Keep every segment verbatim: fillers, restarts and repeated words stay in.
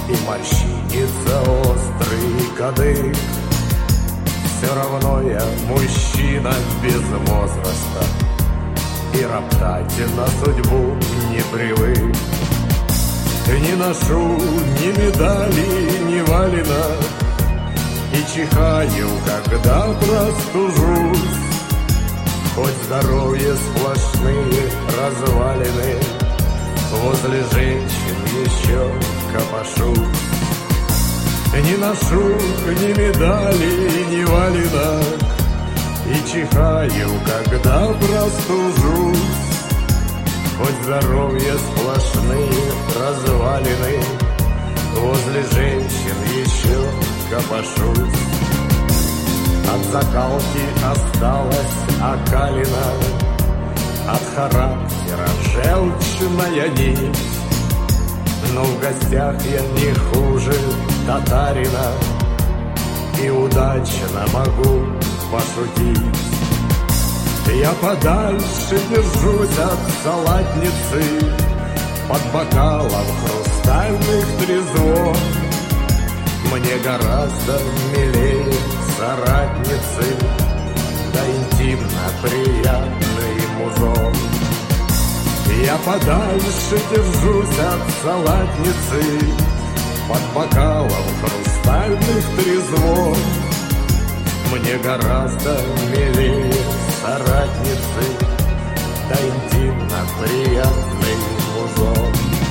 и морщинится острый кадык. Все равно я мужчина без возраста и роптать на судьбу не привык. Не ношу ни медали, ни валенок и чихаю, когда простужусь. Хоть здоровье сплошные развалины, возле женщин еще копошусь. Не ношу ни медали, ни валенок и чихаю, когда простужусь. Хоть здоровье сплошные развалины, возле женщин еще копошусь. От закалки осталась окалина, от характера желчная нить. Но в гостях я не хуже татарина и удачно могу пошутить. Я подальше держусь от салатницы, под бокалом хрустальных трезвон. Мне гораздо милее соратницы, да интимно приятный музон. Я подальше держусь от салатницы, под бокалом хрустальных трезвон. Мне гораздо милее соратницы, да интимно приятный музон.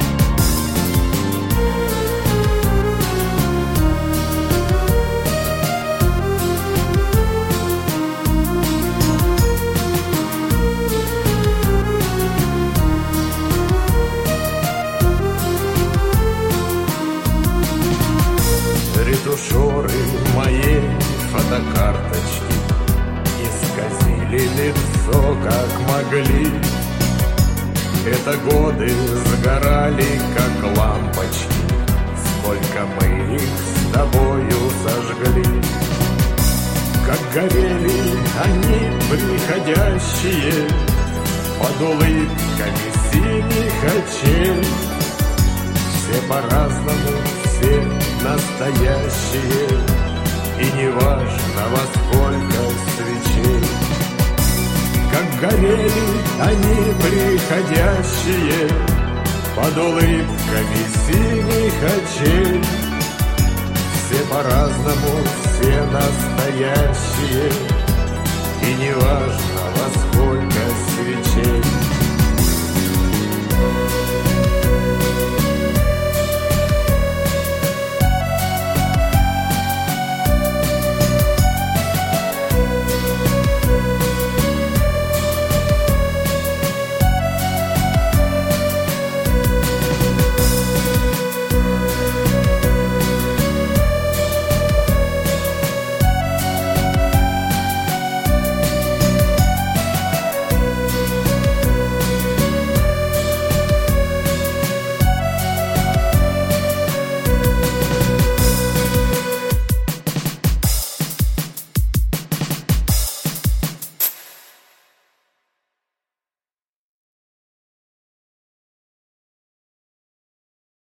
Ретушеры моей фотокарточки исказили лицо как могли. Это годы сгорали как лампочки, сколько мы их с тобою сожгли. Как горели они приходящие под улыбками синих очей. Все по-разному, все настоящие, и неважно во сколько свечей. Как горели они приходящие под улыбками синих очей. Все по-разному, все настоящие, и неважно во сколько свечей.